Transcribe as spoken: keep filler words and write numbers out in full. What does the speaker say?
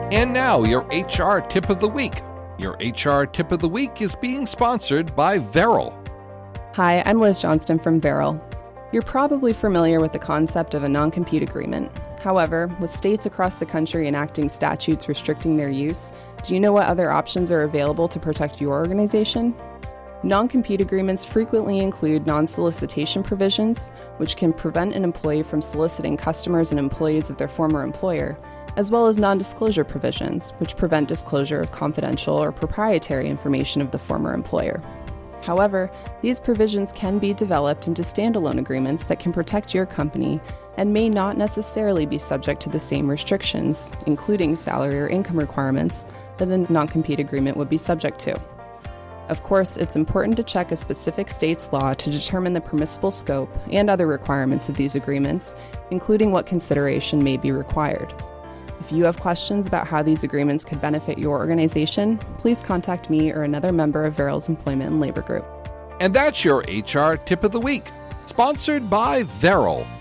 And now, your H R Tip of the Week. Your H R Tip of the Week is being sponsored by Veril. Hi, I'm Liz Johnston from Veril. You're probably familiar with the concept of a non-compete agreement. However, with states across the country enacting statutes restricting their use, do you know what other options are available to protect your organization? Non-compete agreements frequently include non-solicitation provisions, which can prevent an employee from soliciting customers and employees of their former employer, as well as non-disclosure provisions, which prevent disclosure of confidential or proprietary information of the former employer. However, these provisions can be developed into standalone agreements that can protect your company and may not necessarily be subject to the same restrictions, including salary or income requirements, that a non-compete agreement would be subject to. Of course, it's important to check a specific state's law to determine the permissible scope and other requirements of these agreements, including what consideration may be required. If you have questions about how these agreements could benefit your organization, please contact me or another member of Veril's Employment and Labor Group. And that's your H R Tip of the Week, sponsored by Veril.